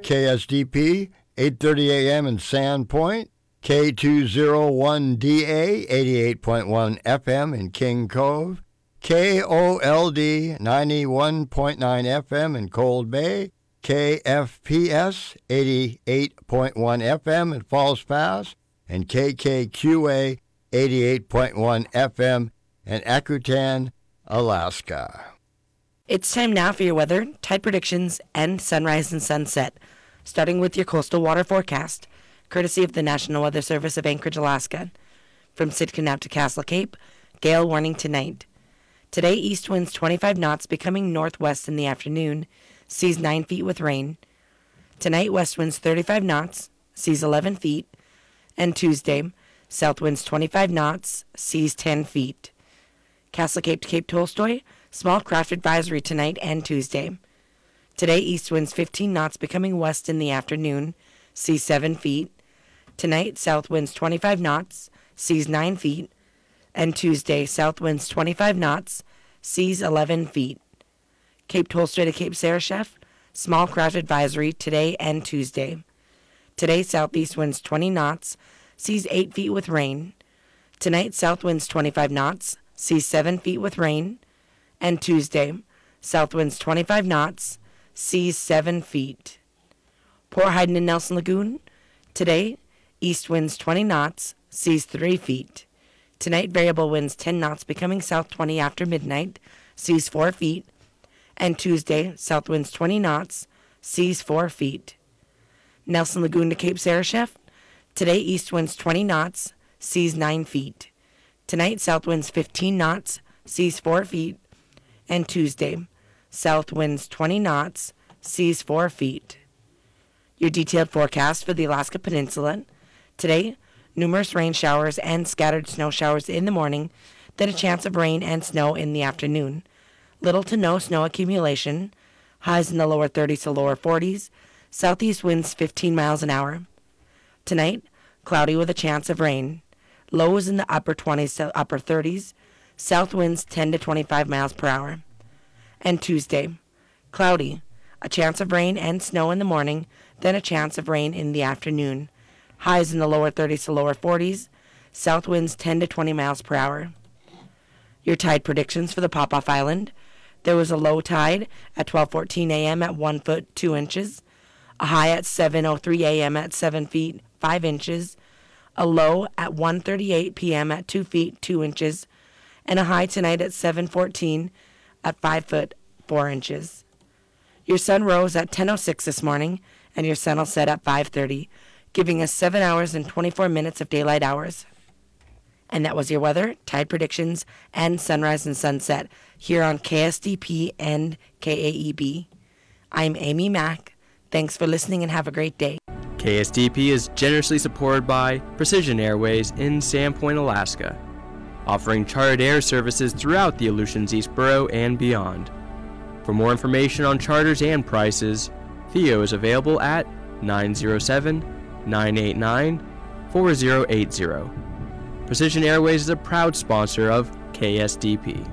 KSDP, 8:30 a.m. in Sandpoint, K201DA, 88.1 FM in King Cove, KOLD, 91.9 FM in Cold Bay, KFPS, 88.1 FM in Falls Pass, and KKQA, 88.1 FM in Akutan, Alaska. It's time now for your weather, tide predictions, and sunrise and sunset, starting with your coastal water forecast, courtesy of the National Weather Service of Anchorage, Alaska. From Sitka to Castle Cape, gale warning tonight. Today, east winds 25 knots, becoming northwest in the afternoon, seas 9 feet with rain. Tonight, west winds 35 knots, seas 11 feet. And Tuesday, south winds 25 knots, seas 10 feet. Castle Cape to Cape Tolstoy, small craft advisory tonight and Tuesday. Today, east winds 15 knots, becoming west in the afternoon, seas 7 feet. Tonight, south winds 25 knots, seas 9 feet. And Tuesday, south winds 25 knots, seas 11 feet. Cape Tolstoy to Cape Sarashef, small craft advisory today and Tuesday. Today, southeast winds 20 knots, seas 8 feet with rain. Tonight, south winds 25 knots, seas 7 feet with rain. And Tuesday, south winds 25 knots, seas 7 feet. Port Heiden and Nelson Lagoon. Today, east winds 20 knots, seas 3 feet. Tonight, variable winds 10 knots, becoming south 20 after midnight, seas 4 feet. And Tuesday, south winds 20 knots, seas 4 feet. Nelson Lagoon to Cape Sarashef. Today, east winds 20 knots, seas 9 feet. Tonight, south winds 15 knots, seas 4 feet. And Tuesday, south winds 20 knots, seas 4 feet. Your detailed forecast for the Alaska Peninsula. Today, numerous rain showers and scattered snow showers in the morning, then a chance of rain and snow in the afternoon. Little to no snow accumulation. Highs in the lower 30s to lower 40s. Southeast winds 15 miles an hour. Tonight, cloudy with a chance of rain. Lows in the upper 20s to upper 30s. South winds 10 to 25 miles per hour. And Tuesday, cloudy. A chance of rain and snow in the morning, then a chance of rain in the afternoon. Highs in the lower 30s to lower 40s. South winds 10 to 20 miles per hour. Your tide predictions for the Popoff Island. There was a low tide at 12:14 a.m. at 1 foot 2 inches. A high at 7:03 a.m. at 7 feet 5 inches. A low at 1:38 p.m. at 2 feet 2 inches. And a high tonight at 7:14 at 5 foot 4 inches. Your sun rose at 10:06 this morning, and your sun will set at 5:30, giving us 7 hours and 24 minutes of daylight hours. And that was your weather, tide predictions, and sunrise and sunset here on KSDP and KAEB. I'm Amy Mack. Thanks for listening and have a great day. KSDP is generously supported by Precision Airways in Sandpoint, Alaska, offering chartered air services throughout the Aleutians East Borough and beyond. For more information on charters and prices, Theo is available at 907-989-4080. Precision Airways is a proud sponsor of KSDP.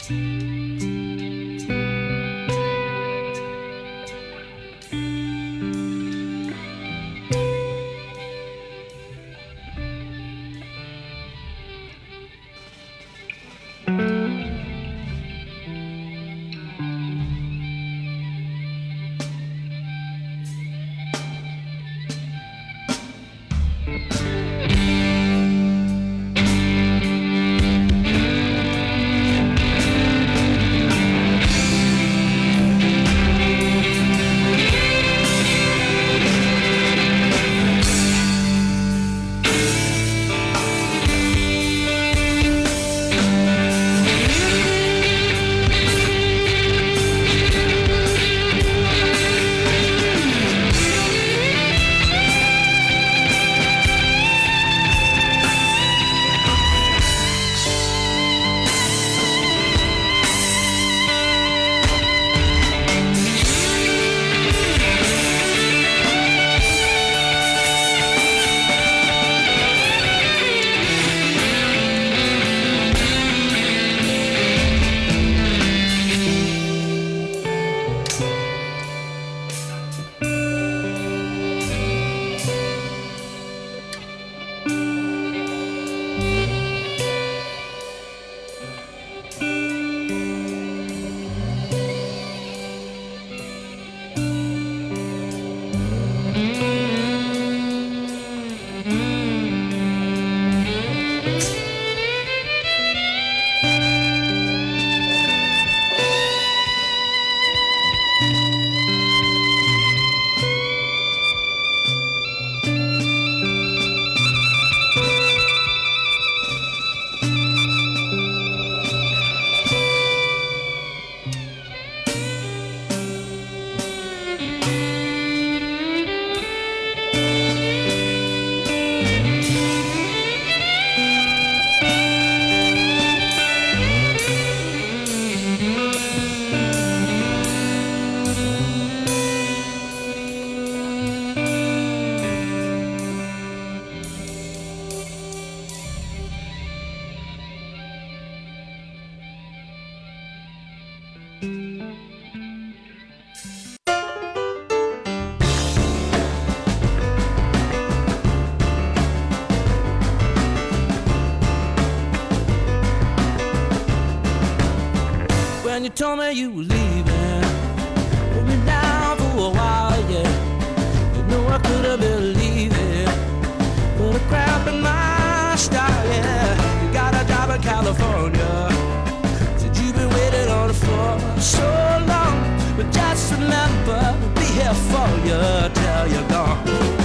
When you told me you were leaving, put me down for a while, yeah. You know I couldn't believe it. Put a cramp in my style, yeah. You got a job in California. Said you've been waiting on it for so long. But just remember, we'll be here for you till you're gone.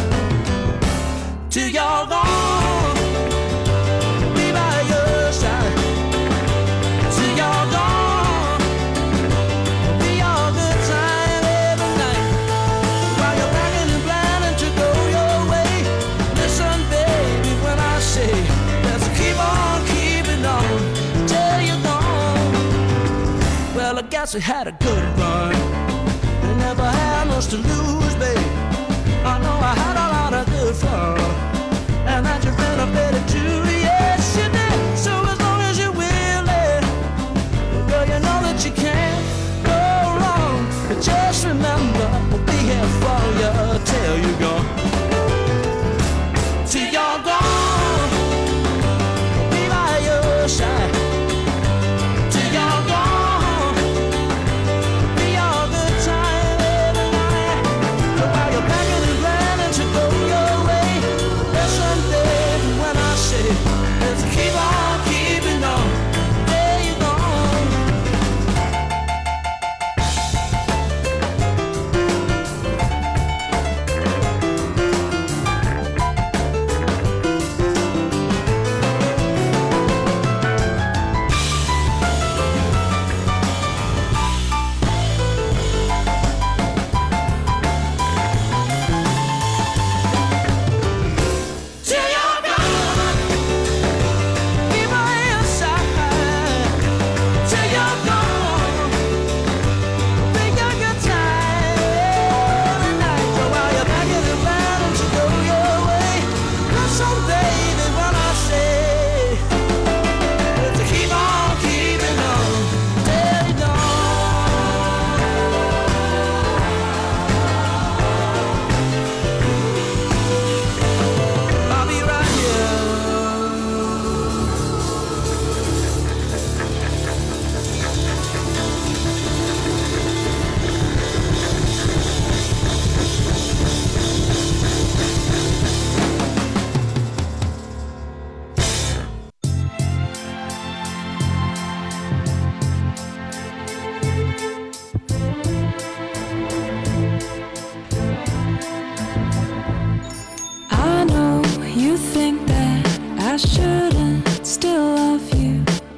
Till you're gone, be by your side. Till you're gone, be your good time every night. While you're packing and planning to go your way, listen, baby, when I say let's keep on keeping on till you're gone. Well, I guess we had a good run. We never had much to lose, babe. I know I had a lot of good fun, and that you've been a better too, yes you did. So as long as you're willing, well, girl, you know that you can't go wrong. But just remember, we'll be here for you till you're gone. Till you're gone, we'll be by your side. Till you're gone, we'll be your good time every night. So while you're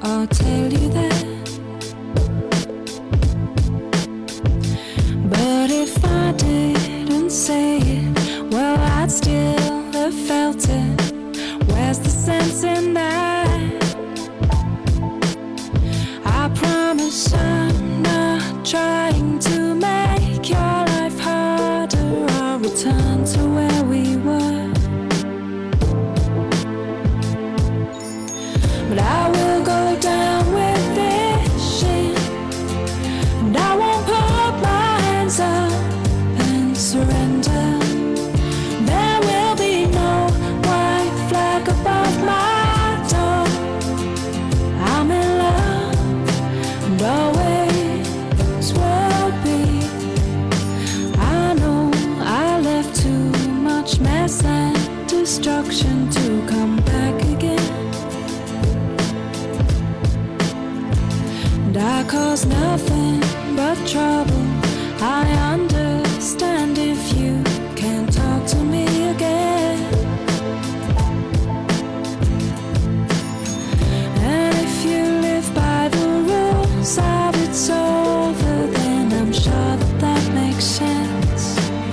I'll tell you that. But if I didn't say it, well, I'd still have felt it. Where's the sense in that? I promise I'm not trying to make your life harder. I'll return to where we were. But I will go down with this shit, and I won't put my hands up and surrender. There will be no white flag above my door. I'm in love and always will be. I know I left too much mess and destruction to come back again. And I cause nothing but trouble. I understand if you can't talk to me again. And if you live by the rules of it's over, then I'm sure that that makes sense.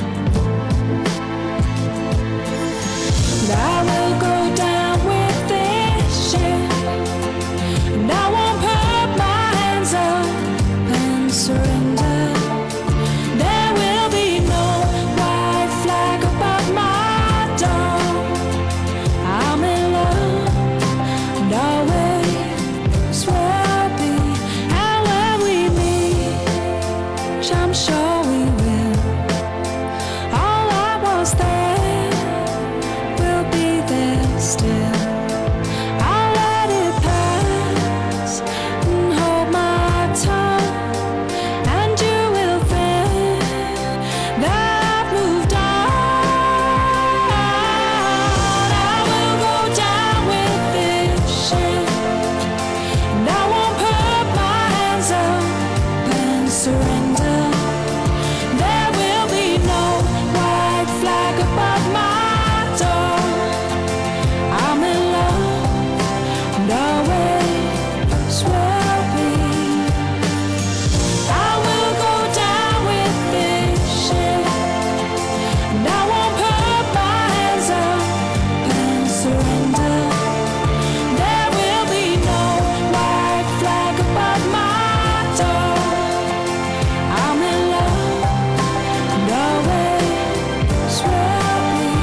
And I will go down with this shit, and I won't put my hands up and surrender. There will be no white flag above my door. I'm in love and always will be. And when we meet, which I'm sure we will, all I was there will be there still. I'll let it pass and hold my tongue, and you will think that I've moved on. I will go down with this shit, and I won't put my hands up and surrender. There will be no white flag above my door. I'm in love and always will be. I will go down with this shit, and I won't put my hands up and surrender. There will be no white flag above my door. I'm in love and always will be.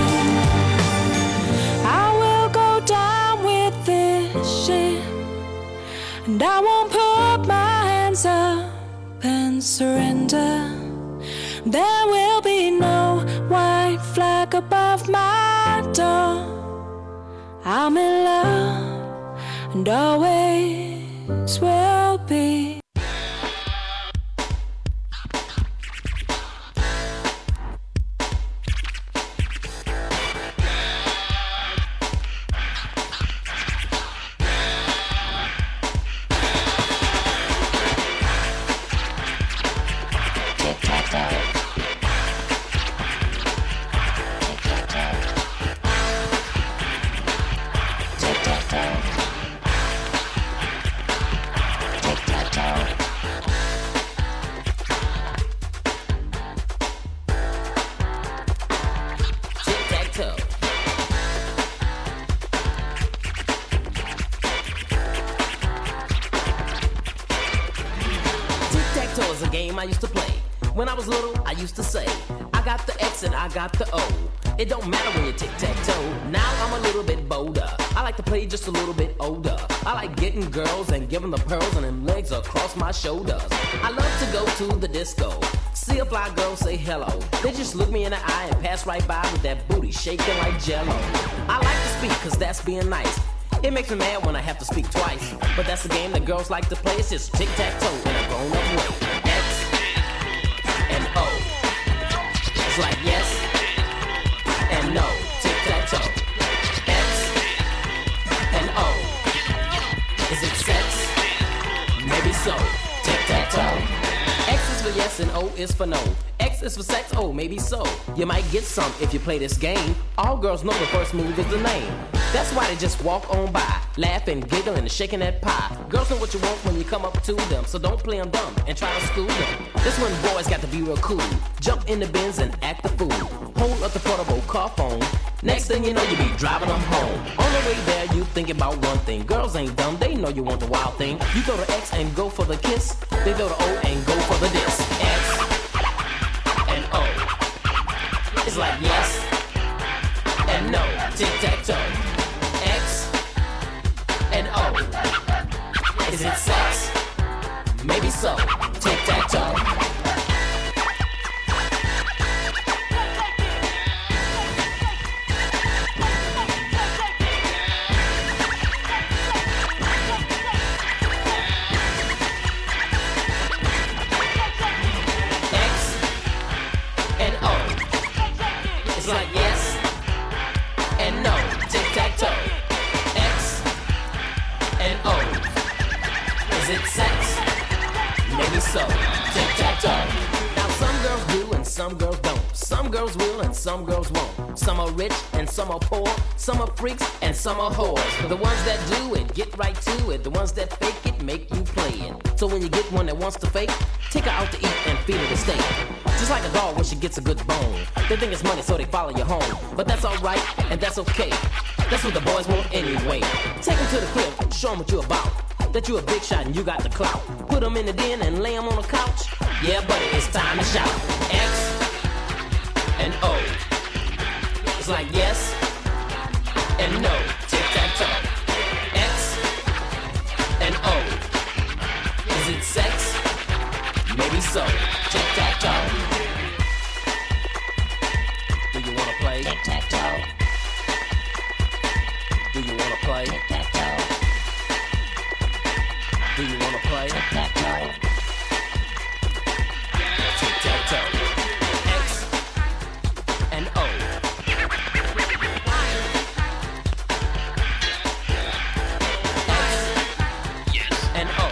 I will go down with this shit, and I won't put my hands up and surrender. There will be no white flag above my door. I'm in love and always will be. Tic-tac-toe is a game I used to play. When I was little, I used to say, I got the X and I got the O. It don't matter when you tic-tac-toe. Now I'm a little bit bolder. I like to play just a little bit older. I like getting girls and giving the pearls and them legs across my shoulders. I love to go to the disco. See a fly girl say hello. They just look me in the eye and pass right by with that booty shaking like jello. I like to speak cause that's being nice. It makes me mad when I have to speak twice. But that's a game that girls like to play. It's just tic-tac-toe in a grown-up way. X and O. It's like yes and no. Tic-tac-toe. X and O. Is it sex? Maybe so. Tic-tac-toe. X is for yes and O is for no. X is for sex, oh, maybe so. You might get some if you play this game. All girls know the first move is the name. That's why they just walk on by. laughing, giggling, and shaking that pie. Girls know what you want when you come up to them, so don't play them dumb and try to school them. This one boys got to be real cool. Jump in the Benz and act the fool. Hold up the portable car phone. Next thing you know, you be driving them home. On the way there, you thinking about one thing. Girls ain't dumb, they know you want the wild thing. You throw the X and go for the kiss. They throw the O and go for the diss. X and O. It's like yes and no. Tic-tac-toe. X and O. Is it sex? Maybe so. Tic-tac-toe. Like yes and no, tic-tac-toe. X and O. Is it sex? Maybe so, tic-tac-toe. Now some girls do and some girls don't. Some girls will and some girls won't. Some are rich and some are poor. Some are freaks and some are whores. The ones that do it, get right to it. The ones that fake it, make you play it. So when you get one that wants to fake, take her out to eat and feed her the steak. Just like a dog when she gets a good bone. They think it's money so they follow you home. But that's alright and that's okay. That's what the boys want anyway. Take them to the crib, show them what you about. That you a big shot and you got the clout. Put them in the den and lay them on the couch. Yeah buddy, it's time to shout. X and O. It's like yes and no. Tic-tac-toe. X and O. Is it sex? Maybe so. Tic-tac-toe. Do you wanna play? Tic-tac-toe. Do you wanna play? Tic-tac-toe. Do you wanna play? Tic-tac-toe. Tic-tac-toe. X and O. X and O.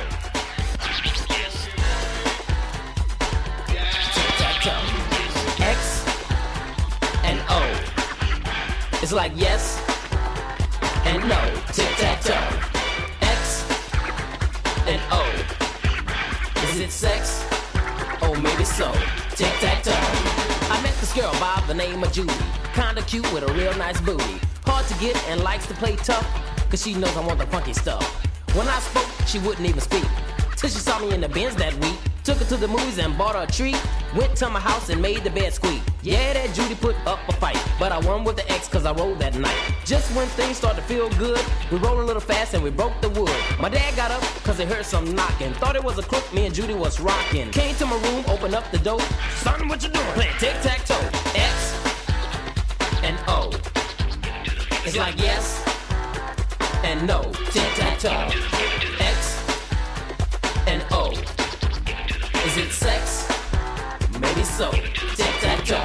X and O. It's like yes and no. Tic-tac-toe. X and O. Is it sex? Oh, maybe so. Tic-tac-toe. I met this girl by the name of Judy. Kinda cute with a real nice booty. Hard to get and likes to play tough, cause she knows I want the funky stuff. When I spoke, she wouldn't even speak, till she saw me in the Benz that week. Took her to the movies and bought her a treat. Went to my house and made the bed squeak. Yeah, that Judy put up a fight, but I won with the X cause I rolled that night. Just when things started to feel good, we rolled a little fast and we broke the wood. My dad got up cause he heard some knocking. Thought it was a crook, me and Judy was rocking. Came to my room, opened up the door. Son, what you doing? Play tic-tac-toe. X and O. It's like yes and no. Tic-tac-toe. X and O. Is it sex? Maybe so. Tic-tac-toe.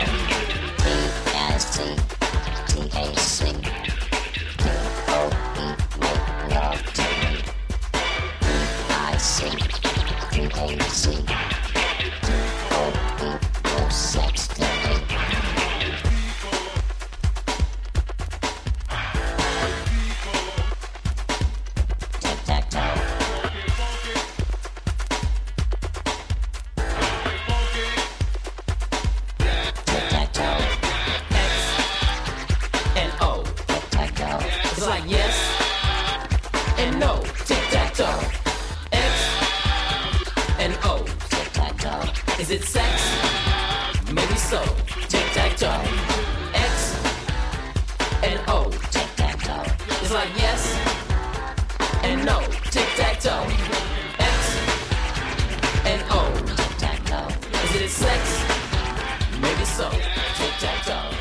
T-S-T-T-A-C T-O-E make love to me. T-I-C-T-A-C T-O-E no sex to me. Tic-tac-toe. It's like yes and no. Tic-tac-toe. X and O. Tic-tac-toe. Is it sex? Maybe so. Tic-tac-toe. X and O. Tic-tac-toe. It's like yes and no. Tic-tac-toe. X and O. Tic-tac-toe. Is it sex? Maybe so. Tic-tac-toe.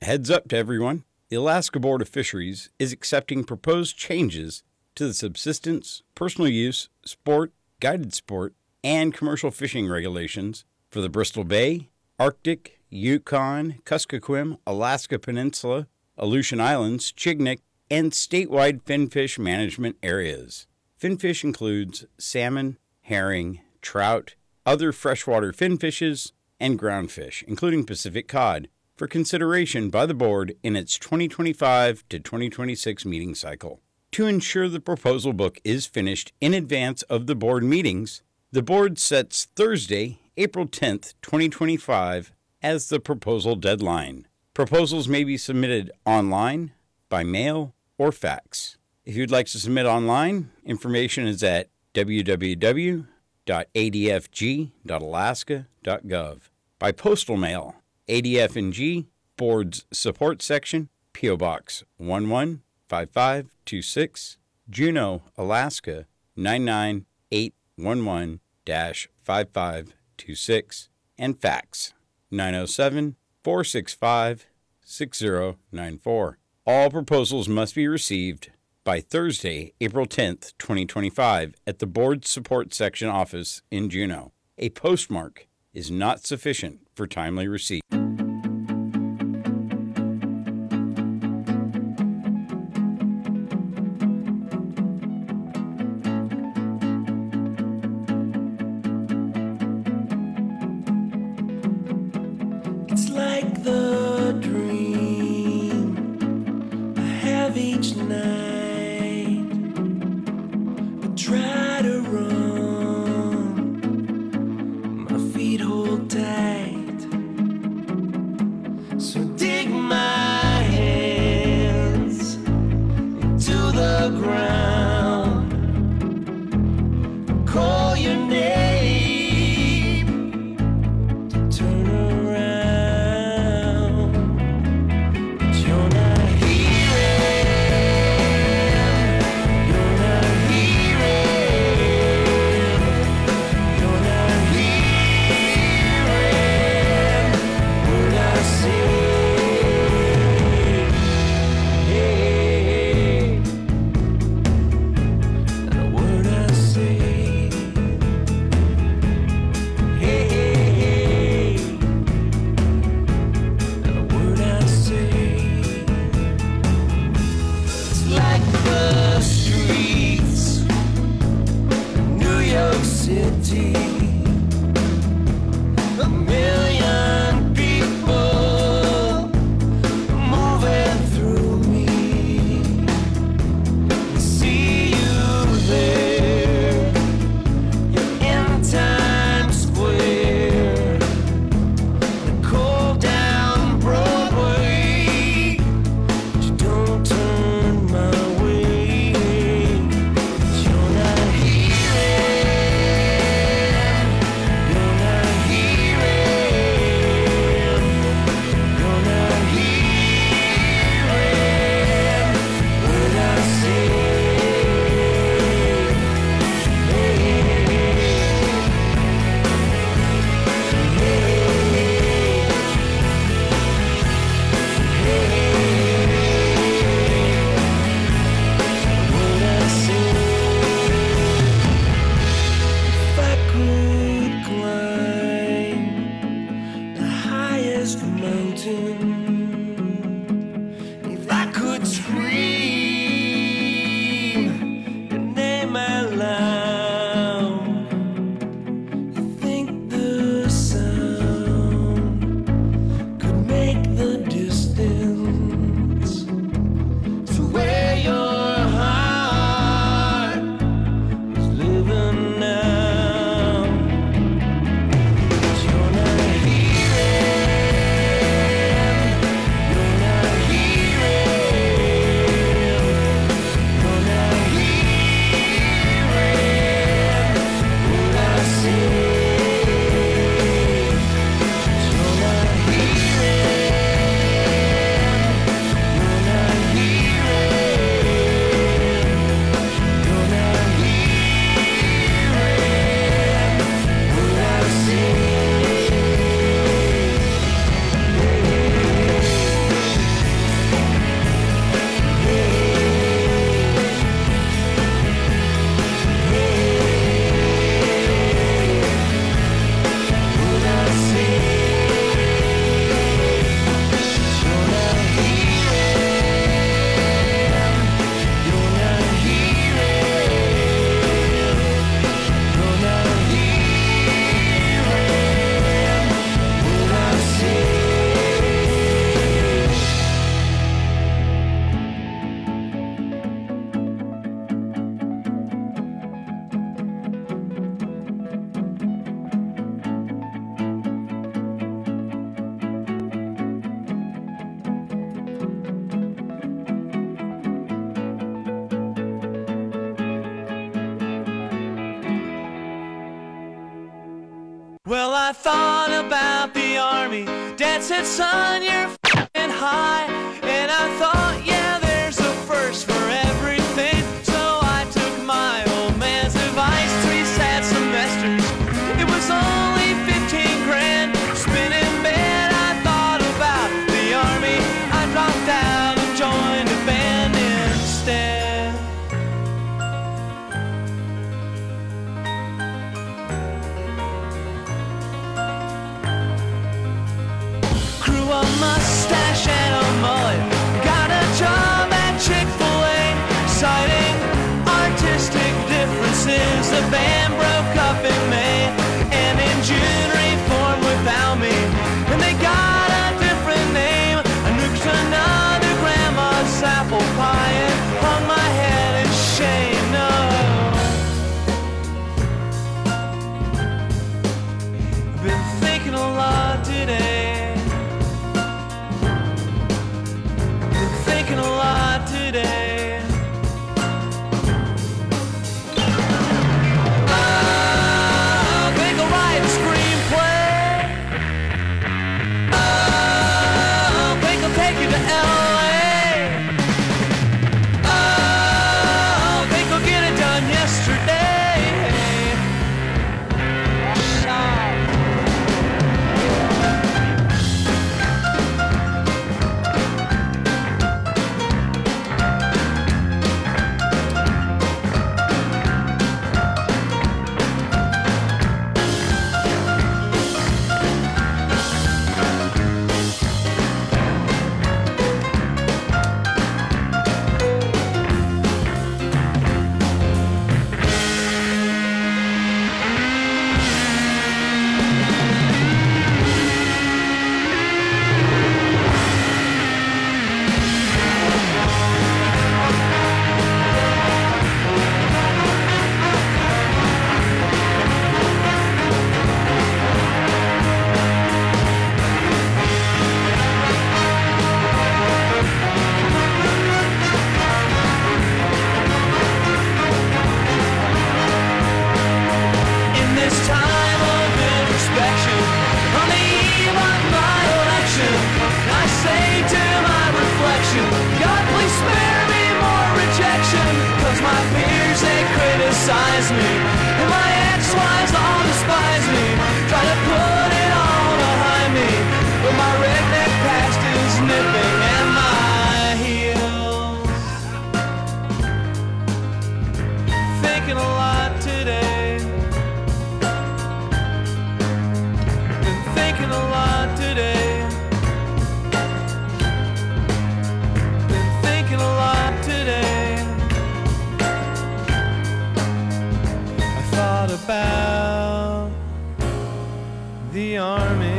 heads up to everyone. The Alaska Board of Fisheries is accepting proposed changes to the subsistence, personal use, sport, guided sport, and commercial fishing regulations for the Bristol Bay, Arctic, Yukon, Kuskokwim, Alaska Peninsula, Aleutian Islands, Chignik, and statewide finfish management areas. Finfish includes salmon, herring, trout, other freshwater finfishes, and groundfish, including Pacific cod, for consideration by the board in its 2025 to 2026 meeting cycle. To ensure the proposal book is finished in advance of the board meetings, the board sets Thursday, April 10th, 2025 as the proposal deadline. Proposals may be submitted online, by mail, or fax. If you'd like to submit online, information is at www.adfg.alaska.gov. By postal mail, ADF&G, Board's Support Section, P.O. Box 115526, Juneau, Alaska 99811-5526, and fax 907-465-6094. All proposals must be received by Thursday, April 10th, 2025, at the Board Support Section office in Juneau. A postmark is not sufficient for timely receipt. It's like the dream I have each night. I try to run, my feet hold tight. So dig my hands into the ground, call your name. Turn around, but you're not hearing. You're not hearing. You're not hearing what I say. Hey, Well, I thought about the army. Dad said, son, you're f***ing high. And I thought, yeah, there's a first for everything. So I took my old man's advice. 3 sad semesters. It was only 15 grand. Spinning bed, I thought about the army. I dropped out and joined a band instead. Grew a mustache and a mullet. Got a job at Chick-fil-A. Citing artistic differences, the band broke up in May. And in June reformed without me. And they got a different name. I nuked another grandma's apple pie and hung my head in shame. No. Been thinking a lot today. Been thinking a lot today. I think I'll write a screenplay. I think I'll take you to LA. I think I'll get it done yesterday. In this time of introspection, on the eve of my election, I say to my reflection, God, please spare me more rejection. 'Cause my peers, they criticize me, and my ex-wives all despise me. Try to put it all behind me, but my redneck past is nipping at my heels. Thinking a lot today. Been thinking a lot today. Been thinking a lot today. I thought about the army.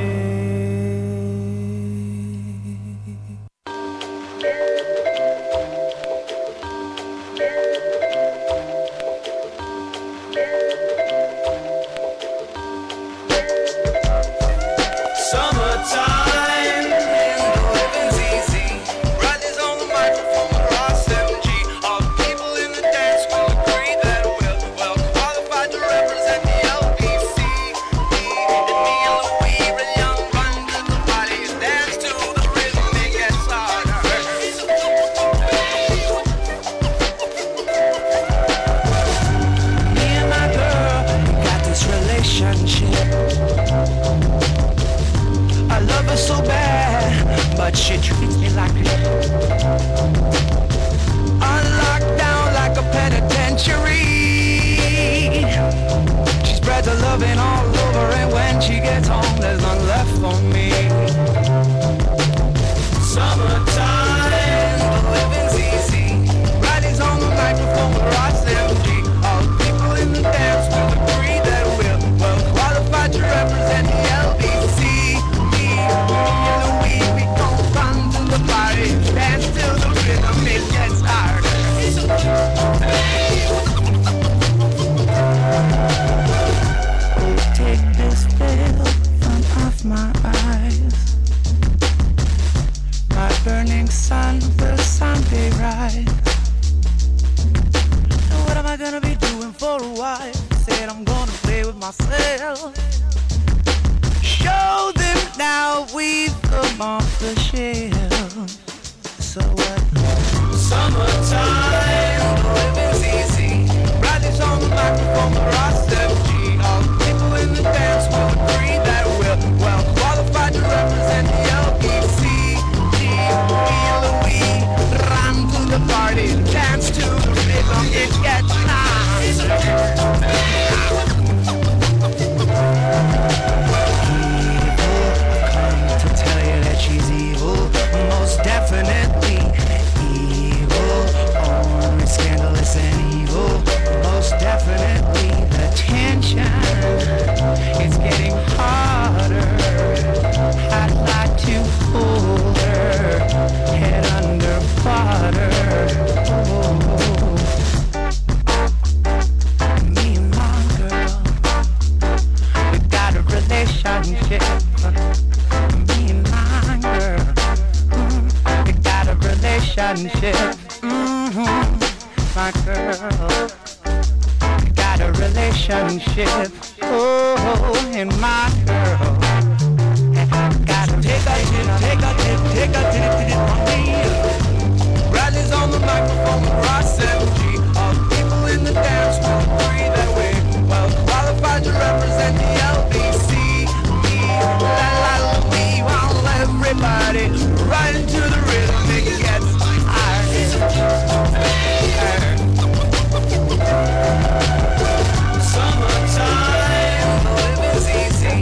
Summertime and the living's easy. Riders on the microphone with Ross 7G. All the people in the dance will agree that we're well qualified to represent the LBC. And me and Louis, real young, run to the party and dance to the rhythm. It gets harder. Me and my girl got this relationship. I love her so bad, but she treats me like a on lockdown like a penitentiary. She spreads her loving all over, and when she gets home, there's none left for me. Summertime, the living's easy. Riding's on the microphone with Ross MG. All the people in the dance will agree that we're well qualified to represent the LBC. Me and Louis, we gon' run to the party, dance till the rhythm it gets harder. Take this veil from off my eyes. My burning sun will someday rise. And what am I gonna be doing for a while? Said I'm gonna play with myself. now we've come off the shelf. So what? Summertime, living's easy. Bradley's on the microphone, the Ross FG. All the people in the dance will agree that we're well qualified to represent the LBC. G, E, Louis, run to the party, dance to the rhythm, it gets nice. To tell you that she's evil, most definitely evil, only scandalous and evil, most definitely the tension is getting harder. I'd like to hold her head under water. Me and my girl, we got a relationship. Me and my girl, we got a relationship. My girl, we got a relationship. Oh, and my girl, gotta take a tip from me. Bradley's on the microphone with Ross MG. All the people in the dance will agree that we're well qualified to represent the LBC. Me, la la la, we want everybody right into the rhythm. It gets hard. Summertime, living's easy.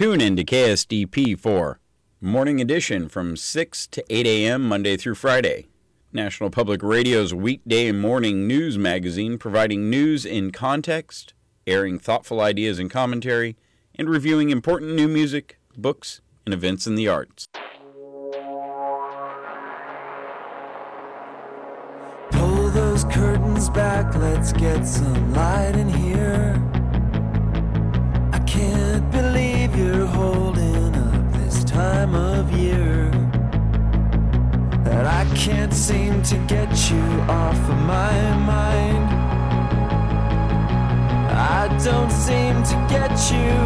Tune in to KSDP for Morning Edition from 6 to 8 a.m. Monday through Friday. National Public Radio's weekday morning news magazine, providing news in context, airing thoughtful ideas and commentary, and reviewing important new music, books, and events in the arts. Pull those curtains back, let's get some light in here. I can't believe you're holding up this time of year. That I can't seem to get you off of my mind. I don't seem to get you.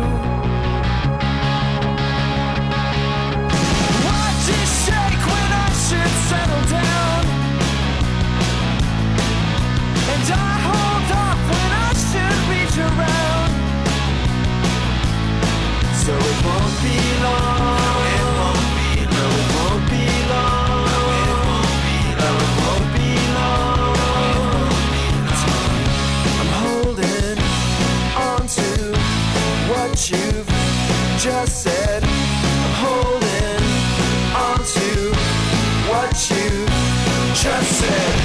Watch it shake when I should settle down, and I hold off when I should reach around. So it won't be long. No, it won't be long. No, it won't be long. No, it won't be long. No, it won't be long. I'm holding on to what you've just said. I'm holding on to what you just said.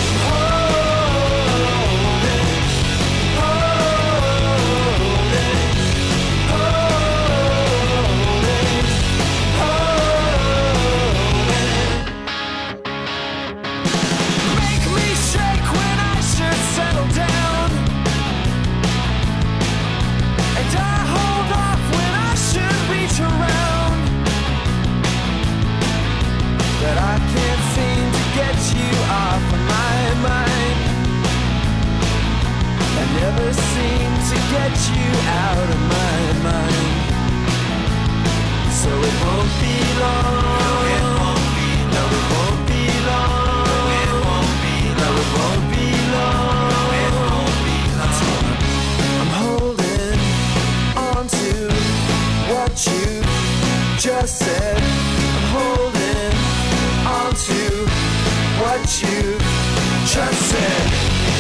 Never seem to get you out of my mind. So it won't be long. No, it won't be long. No, it won't be long. No, it won't be long. No, it won't be long. No, it won't be long. I'm holding on to what you just said. I'm holding on to what you just said.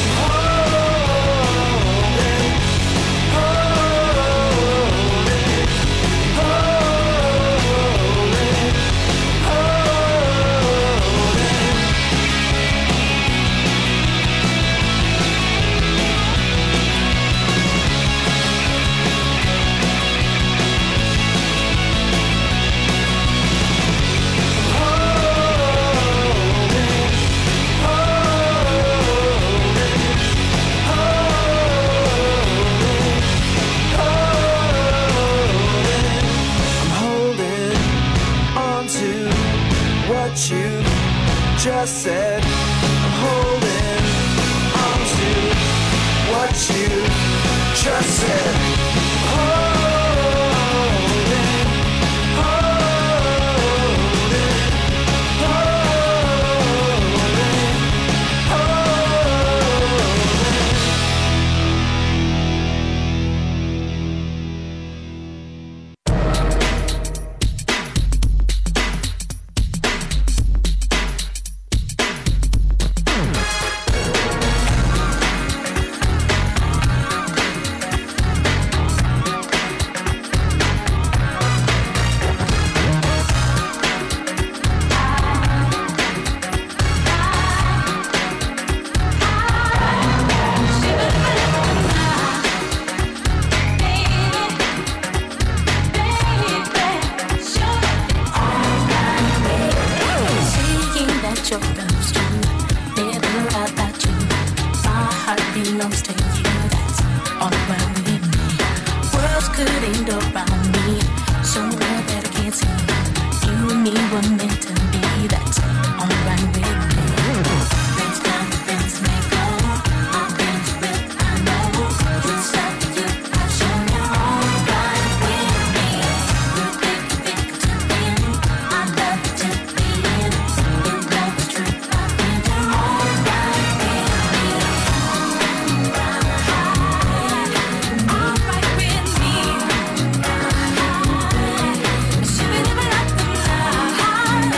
Just said, I'm holding on to what you just said. Alright with me.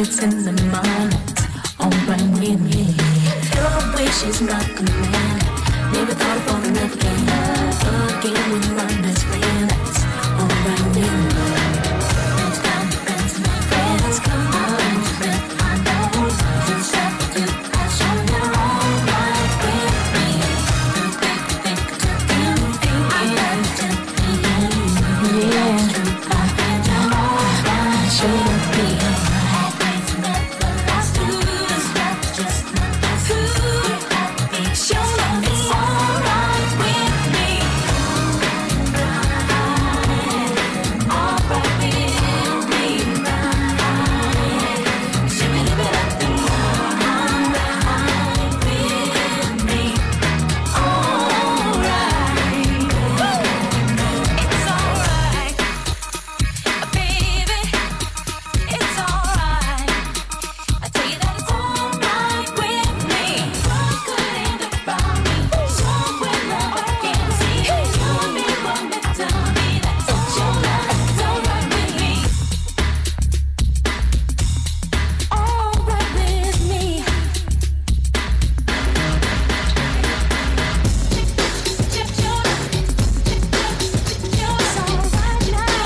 it's in the mind. Alright with me. Your wish is not command. Never thought about another game. Again with my best friend. That's alright with me. Friends, family, friends, my friends. Come on, friend, I know. You stop to do that, so you're alright with me. You think I took anything. I imagine me. Yeah, I think you're alright. Should be alright. Things never last. Who's not just not us. Who have to be shown on it's alright with me. Alright with me. Should we live it up and alright with me. Alright. It's alright, baby. It's alright. I tell you that it's alright with me. What could end up about me? Somewhere love I can't see. You'll be one that tell me that it's your love. It's alright with me. Alright with me. It's alright now.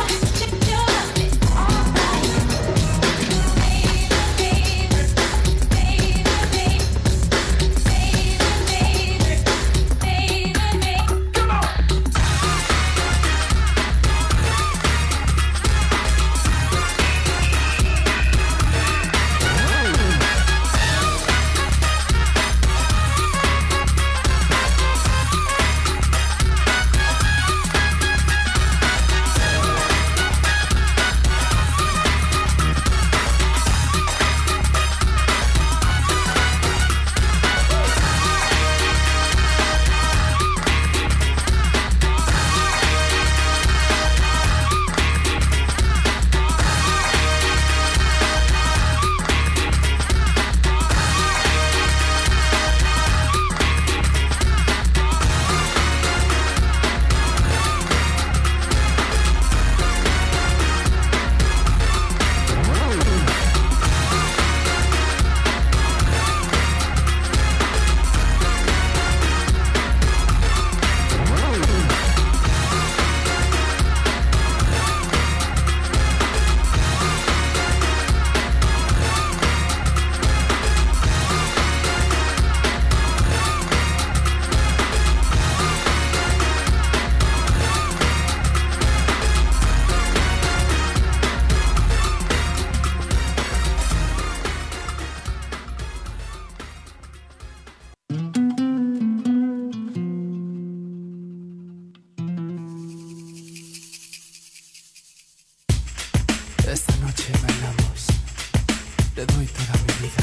Esta noche bailamos, te doy toda mi vida.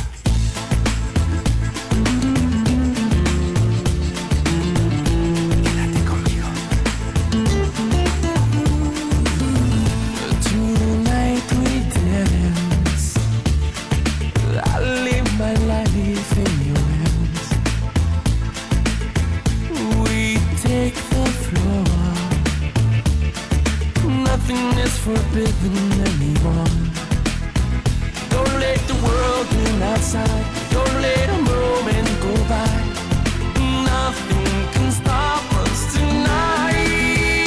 Quédate conmigo. Tonight we dance. I live my life in your hands. We take the floor. Nothing is forbidden anyone. Don't let the world win outside. Don't let a moment go by. Nothing can stop us tonight.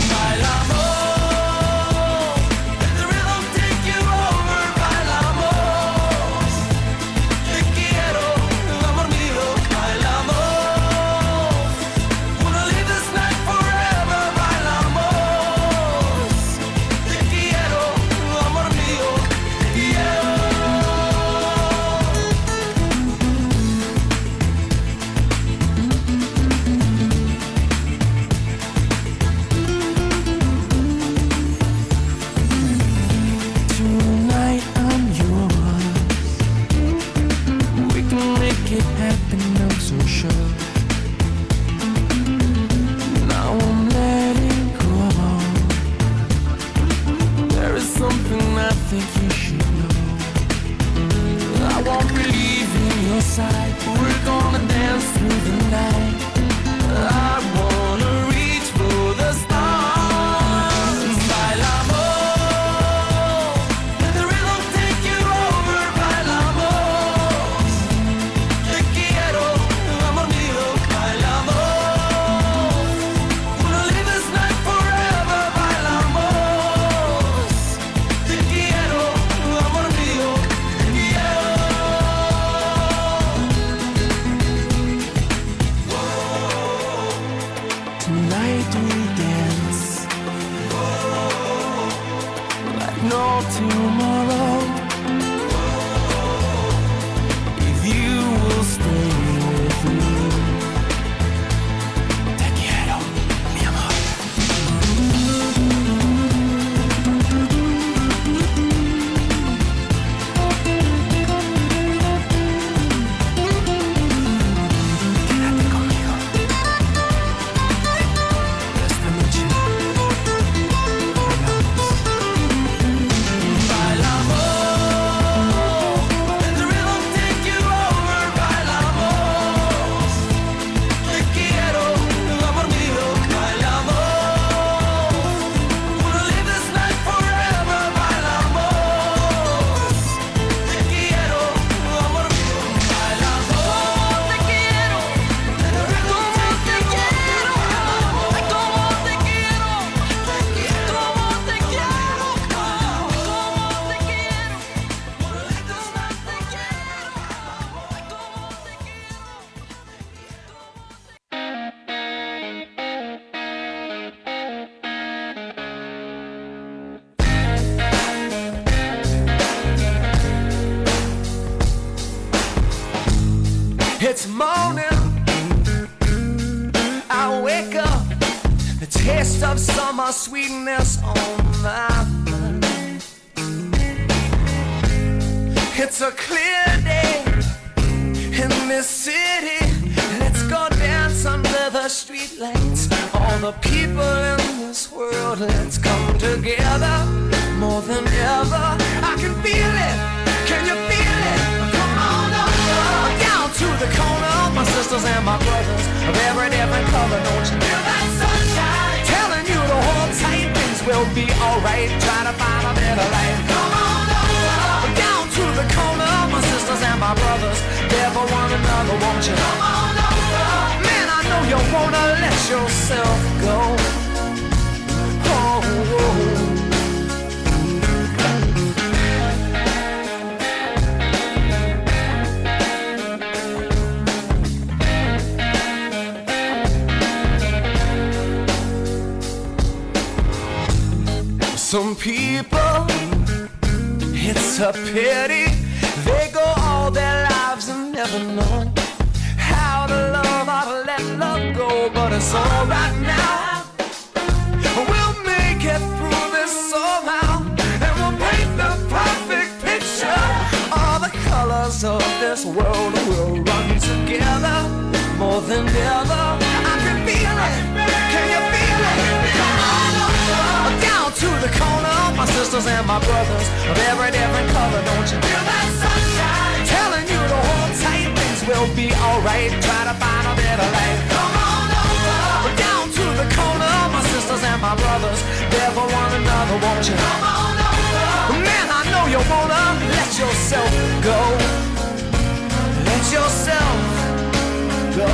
Bailamos, let the rhythm take you over. Bailamos, te quiero, amor mío. Bailamos, wanna live this night forever. Bailamos, te quiero, amor mío. Te quiero. Tonight I'm yours. We can make it happen, I'm so sure. Now I'm letting go. There is something I think you should know. I won't believe in your side. We're gonna dance through the night. I wanna reach for the stars. Bailamos, let the rhythm take you over. morning I wake up, the taste of summer sweetness on my mind. It's a clear day in this city. Let's go dance under the streetlights. All the people in this world, let's come together more than ever. I can feel it. Can you feel it? Come on over. Down to the corner, my sisters and my brothers of every different color. Don't you feel that sunshine? Telling you to hold tight, things will be alright. Try to find a better life. Come on over. Down to the corner, my sisters and my brothers, there for one another, won't you? Come on over. Man, I know you wanna let yourself go. Oh, oh. Some people, it's a pity, they go all their lives and never know how to love, how to let love go. But it's alright now, we'll make it through this somehow, and we'll paint the perfect picture. All the colors of this world will run together more than ever. I can feel it, can you feel it? Come on over. Down to the corner, my sisters and my brothers of every different color. Don't you feel that sunshine? Telling you to hold tight, things will be alright. Try to find a better life. Come on over. Down to the corner, my sisters and my brothers, there for one another, won't you? Come on over. Man, I know you wanna let yourself go. Let yourself go.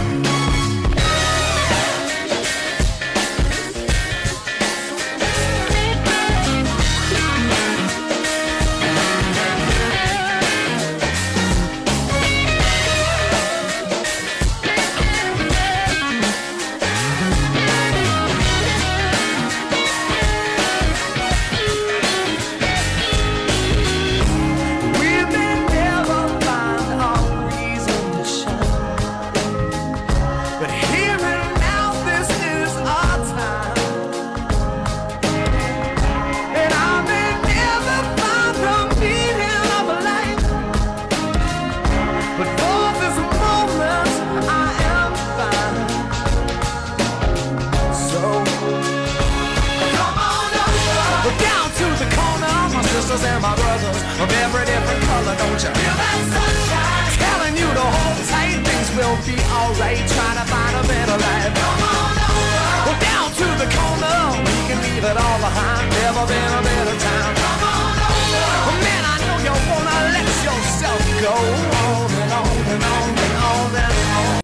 And my brothers of every different color, don't you feel that sunshine? Telling you to hold tight, things will be alright. Trying to find a better life. Come on over. Well, down to the corner, we can leave it all behind. Never been a better time.